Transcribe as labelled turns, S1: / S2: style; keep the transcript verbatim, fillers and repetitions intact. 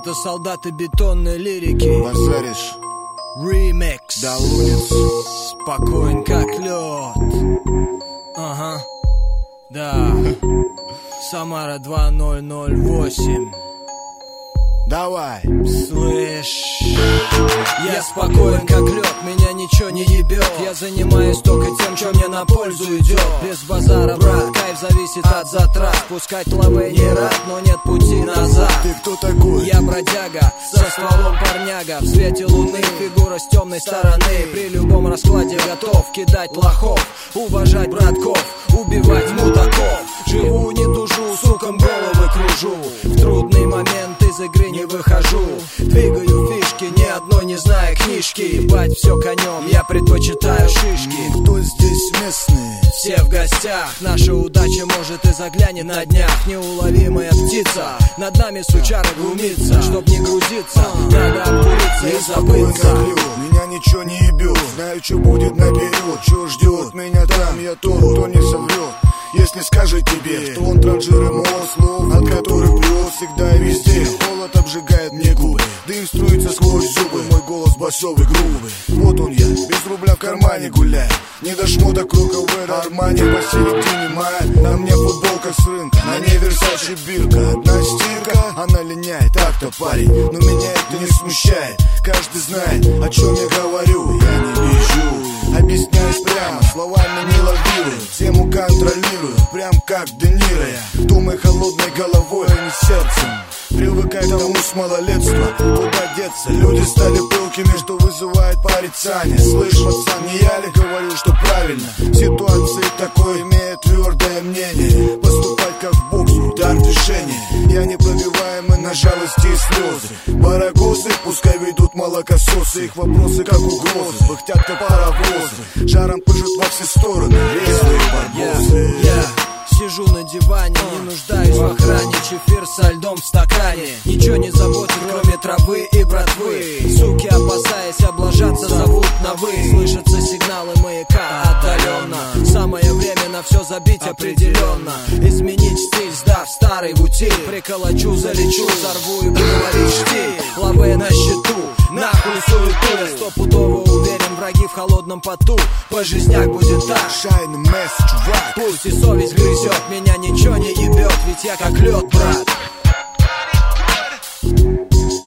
S1: Это солдаты бетонной лирики.
S2: Базаришь?
S1: Ремикс.
S2: Да лунец.
S1: Спокоен как лед. Ага. Да. Самара два ноль ноль восемь.
S2: Давай.
S1: Слышь, я спокоен как лед, меня ничего не ебет. Я занимаюсь только тем, что мне на пользу идет. Без базара, брат, кайф зависит от затрат. Пускать лавы не рад, но нет пути назад.
S2: Ты кто такой?
S1: Я бродяга, со стволом парняга. В свете луны фигура с темной стороны. При любом раскладе готов кидать лохов, уважать братков, убивать мудаков. Живу, не тужу, сукам головы кружу. В трудный момент из игры не выхожу. Двигаю фишки, ни одной не зная книжки. Ебать все конем, я предпочитаю шишки.
S2: Кто здесь местный?
S1: Все в гостях, наша удача может и заглянет на днях. Неуловимая птица, над нами сучара глумится. Чтоб не грузиться, надо обкуриться и забыться.
S2: Меня ничего не ебет, знаю, что будет наперед. Что ждет меня там, я тот, кто не соврет. Если скажет тебе, что он транжир ему слов, от которых плюс всегда и везде. Холод обжигает мне губы, дым струится сквозь зубы. Мой голос басовый, грубый. Вот он я, без рубля в кармане гуляю. Не до шмоток Роковер, Армани посередине мая. На мне футболка с рынка, на ней Версачи бирка. Одна стирка, она линяет, так-то парень. Но меня это не смущает, каждый знает, о чем я говорю. Я не вижу, объясняюсь прямо, словами не лавирую. Тему контролирую, прям как Де Ниро я. Думай холодной головой, а не сердцем. Привыкай к тому с малолетства, куда деться. Люди стали пылкими, что вызывает порицание. Слышь, пацан, не я ли говорю, что правильно? В ситуации такой имеет твердое мнение. Поступать как в боксе, удар движения. Я непробиваемый на жалости и слезы. Барагозы, пускай ведут молокососы. Их вопросы как угрозы, пыхтят как паровозы. Жаром пыжут во все стороны, резвые барбосы.
S1: yeah, yeah. Сижу на диване, не нуждаюсь в охране. Чефир со льдом в стакане. Ничего не заботит, кроме травы и братвы. Суки, опасаясь облажаться, зовут на вы. Слышатся сигналы маяка отдаленно. Самое время на все забить определенно. Изменить стиль, сдав старый в утиль. Приколочу, залечу, взорву и буду ловить штиль. Лавы на счету, нахуй суету. Я стопудово уверен, враги в холодном поту. По жизняк будет так.
S2: Shiny mess, чувак.
S1: Пусть и совесть грызет, меня ничего не ебет. Ведь я как лед, брат.